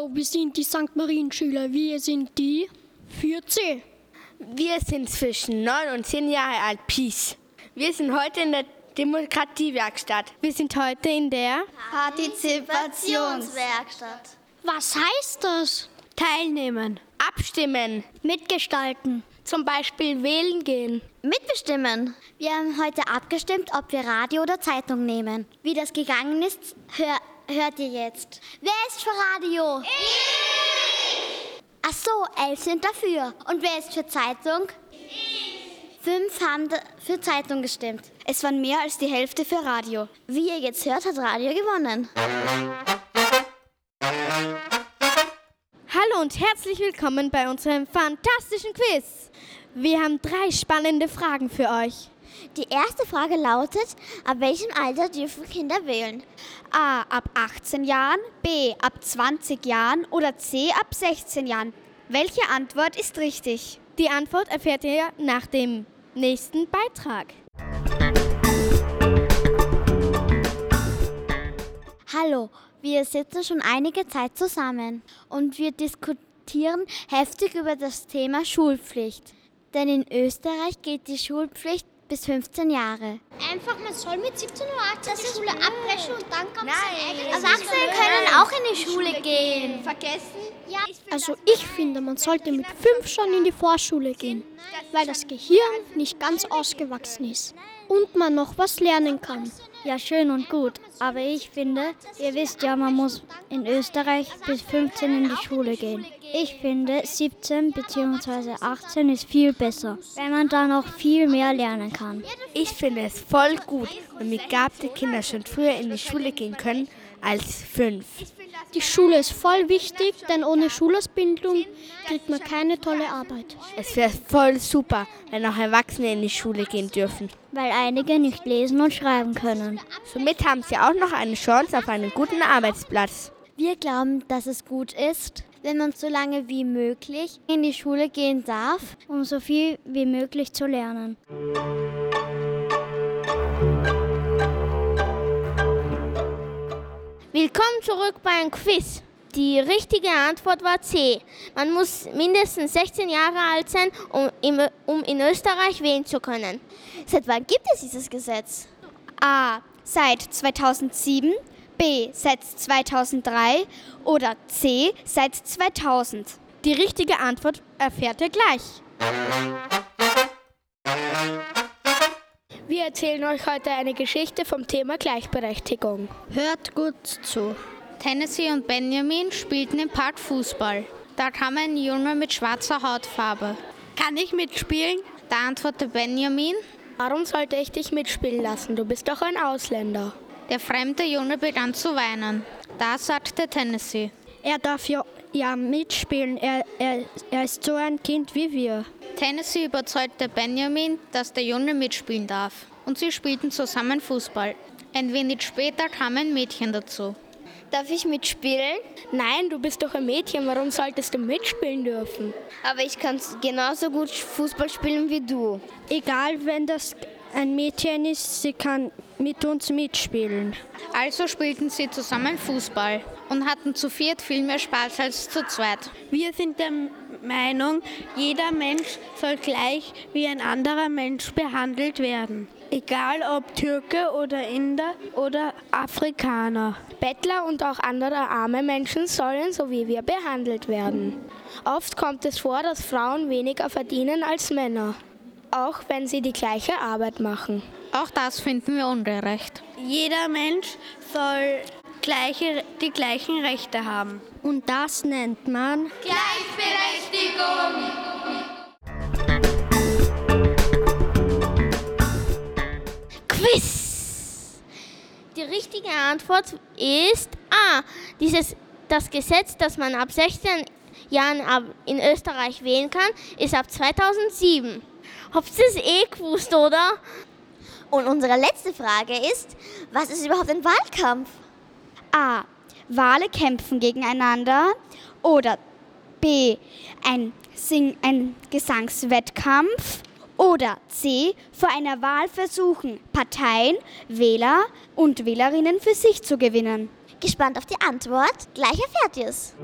Hallo, wir sind die St. Marienschüler. Wir sind die 4C. Wir sind zwischen 9 und 10 Jahre alt. Peace. Wir sind heute in der Demokratiewerkstatt. Wir sind heute in der Partizipationswerkstatt. Was heißt das? Teilnehmen, Abstimmen, Mitgestalten. zum Beispiel wählen gehen. Mitbestimmen. Wir haben heute abgestimmt, ob wir Radio oder Zeitung nehmen. Wie das gegangen ist, hört ihr jetzt. Wer ist für Radio? Ich! Ach so, 11 sind dafür. Und wer ist für Zeitung? Ich! 5 haben für Zeitung gestimmt. Es waren mehr als die Hälfte für Radio. Wie ihr jetzt hört, hat Radio gewonnen. Hallo und herzlich willkommen bei unserem fantastischen Quiz. Wir haben 3 spannende Fragen für euch. Die erste Frage lautet, ab welchem Alter dürfen Kinder wählen? A. Ab 18 Jahren, B. Ab 20 Jahren oder C. Ab 16 Jahren. Welche Antwort ist richtig? Die Antwort erfährt ihr nach dem nächsten Beitrag. Hallo, wir sitzen schon einige Zeit zusammen und wir diskutieren heftig über das Thema Schulpflicht. Denn in Österreich geht die Schulpflicht bis 15 Jahre. Einfach, man soll mit 17 oder 18 die Schule abbrechen und dann kommt Erwachsene können auch in die Schule gehen. vergessen. Ja, Also ich finde, man sollte mit 5 schon in die Vorschule gehen, weil das Gehirn nicht ganz ausgewachsen ist und man noch was lernen kann. Ja, schön und gut. Aber ich finde, ihr wisst ja, man muss in Österreich bis 15 in die Schule gehen. Ich finde, 17 bzw. 18 ist viel besser, weil man da noch viel mehr lernen kann. Ich finde es voll gut, wenn begabte Kinder schon früher in die Schule gehen können als 5. Die Schule ist voll wichtig, denn ohne Schulausbildung kriegt man keine tolle Arbeit. Es wäre voll super, wenn auch Erwachsene in die Schule gehen dürfen. Weil einige nicht lesen und schreiben können. Somit haben sie auch noch eine Chance auf einen guten Arbeitsplatz. Wir glauben, dass es gut ist, wenn man so lange wie möglich in die Schule gehen darf, um so viel wie möglich zu lernen. Willkommen zurück beim Quiz. Die richtige Antwort war C. Man muss mindestens 16 Jahre alt sein, um in Österreich wählen zu können. Seit wann gibt es dieses Gesetz? A. Seit 2007, B. Seit 2003 oder C. Seit 2000. Die richtige Antwort erfährt ihr gleich. Wir erzählen euch heute eine Geschichte vom Thema Gleichberechtigung. Hört gut zu. Tennessee und Benjamin spielten im Park Fußball. Da kam ein Junge mit schwarzer Hautfarbe. Kann ich mitspielen? Da antwortete Benjamin: Warum sollte ich dich mitspielen lassen? Du bist doch ein Ausländer. Der fremde Junge begann zu weinen. Da sagte Tennessee: Er darf ja mitspielen, er ist so ein Kind wie wir. Tennessee überzeugte Benjamin, dass der Junge mitspielen darf. Und sie spielten zusammen Fußball. Ein wenig später kam ein Mädchen dazu. Darf ich mitspielen? Nein, du bist doch ein Mädchen, warum solltest du mitspielen dürfen? Aber ich kann genauso gut Fußball spielen wie du. Egal, wenn das ein Mädchen ist, sie kann mit uns mitspielen. Also spielten sie zusammen Fußball und hatten zu viert viel mehr Spaß als zu zweit. Wir sind der Meinung, jeder Mensch soll gleich wie ein anderer Mensch behandelt werden. Egal ob Türke oder Inder oder Afrikaner. Bettler und auch andere arme Menschen sollen so wie wir behandelt werden. Oft kommt es vor, dass Frauen weniger verdienen als Männer, auch wenn sie die gleiche Arbeit machen. Auch das finden wir ungerecht. Jeder Mensch soll die gleichen Rechte haben. Und das nennt man Gleichberechtigung. Quiz! Die richtige Antwort ist A. Das Gesetz, dass man ab 16 Jahren in Österreich wählen kann, ist ab 2007. Habt ihr das gewusst, oder? Und unsere letzte Frage ist, was ist überhaupt ein Wahlkampf? A. Wale kämpfen gegeneinander oder B. Ein Gesangswettkampf oder C. Vor einer Wahl versuchen Parteien, Wähler und Wählerinnen für sich zu gewinnen. Gespannt auf die Antwort? Gleich erfährt ihr es.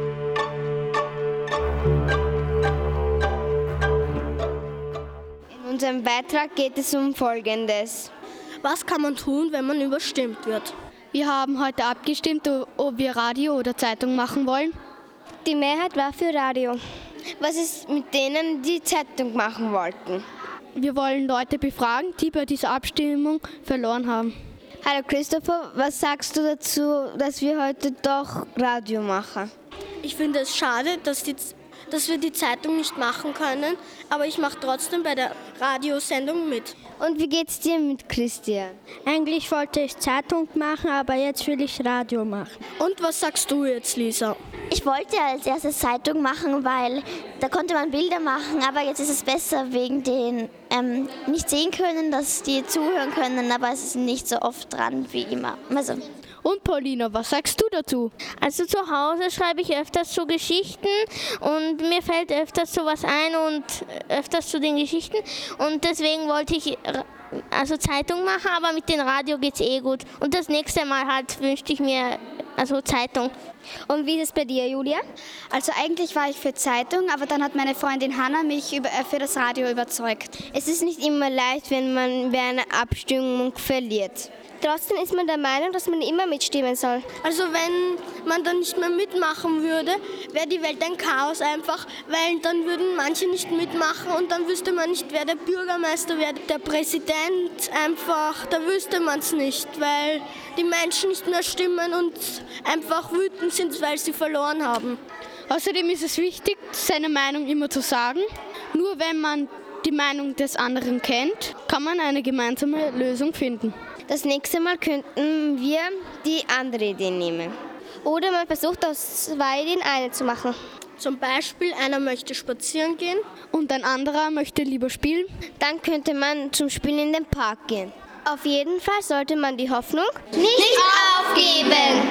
In unserem Beitrag geht es um Folgendes. Was kann man tun, wenn man überstimmt wird? Wir haben heute abgestimmt, ob wir Radio oder Zeitung machen wollen. Die Mehrheit war für Radio. Was ist mit denen, die Zeitung machen wollten? Wir wollen Leute befragen, die bei dieser Abstimmung verloren haben. Hallo Christopher, was sagst du dazu, dass wir heute doch Radio machen? Ich finde es schade, dass wir die Zeitung nicht machen können, aber ich mache trotzdem bei der Radiosendung mit. Und wie geht's dir mit Christian? Eigentlich wollte ich Zeitung machen, aber jetzt will ich Radio machen. Und was sagst du jetzt, Lisa? Ich wollte als erstes Zeitung machen, weil da konnte man Bilder machen, aber jetzt ist es besser wegen den nicht sehen können, dass die zuhören können, aber es ist nicht so oft dran wie immer. Also. Und Paulina, was sagst du dazu? Also zu Hause schreibe ich öfters so Geschichten und mir fällt öfters sowas ein und öfters zu den Geschichten und deswegen wollte ich also Zeitung machen, aber mit dem Radio geht's gut. Und das nächste Mal halt wünschte ich mir also Zeitung. Und wie ist es bei dir, Julia? Also eigentlich war ich für Zeitung, aber dann hat meine Freundin Hanna mich für das Radio überzeugt. Es ist nicht immer leicht, wenn man bei einer Abstimmung verliert. Trotzdem ist man der Meinung, dass man immer mitstimmen soll. Also wenn man dann nicht mehr mitmachen würde, wäre die Welt ein Chaos einfach, weil dann würden manche nicht mitmachen und dann wüsste man nicht, wer der Bürgermeister wäre, der Präsident einfach, da wüsste man es nicht, weil die Menschen nicht mehr stimmen und einfach wütend sind, weil sie verloren haben. Außerdem ist es wichtig, seine Meinung immer zu sagen. Nur wenn man die Meinung des anderen kennt, kann man eine gemeinsame Lösung finden. Das nächste Mal könnten wir die andere Idee nehmen. Oder man versucht aus 2 Ideen eine zu machen. Zum Beispiel, einer möchte spazieren gehen und ein anderer möchte lieber spielen. Dann könnte man zum Spielen in den Park gehen. Auf jeden Fall sollte man die Hoffnung nicht aufgeben.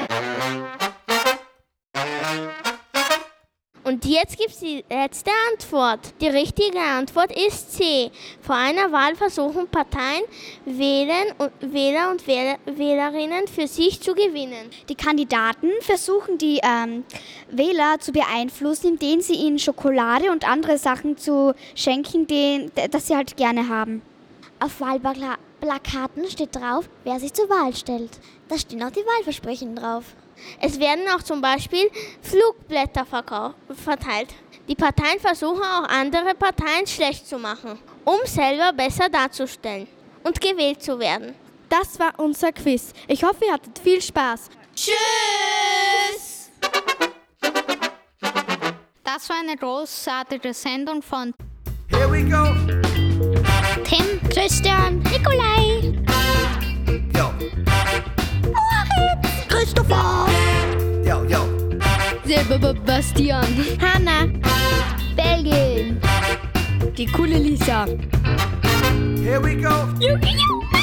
Und jetzt gibt es die letzte Antwort. Die richtige Antwort ist C. Vor einer Wahl versuchen Parteien, Wähler und Wählerinnen für sich zu gewinnen. Die Kandidaten versuchen die Wähler zu beeinflussen, indem sie ihnen Schokolade und andere Sachen zu schenken, das sie halt gerne haben. Auf Wahlplakaten steht drauf, wer sich zur Wahl stellt. Da stehen auch die Wahlversprechen drauf. Es werden auch zum Beispiel Flugblätter verteilt. Die Parteien versuchen auch andere Parteien schlecht zu machen, um selber besser darzustellen und gewählt zu werden. Das war unser Quiz. Ich hoffe, ihr hattet viel Spaß. Tschüss! Das war eine großartige Sendung von Here we go. Tim, Christian, Nikolai, Yo, Moritz, Christopher, yo, yo. Sebastian, Hanna, Belgien. die coole Lisa. Here we go. Yu-Gi-Oh!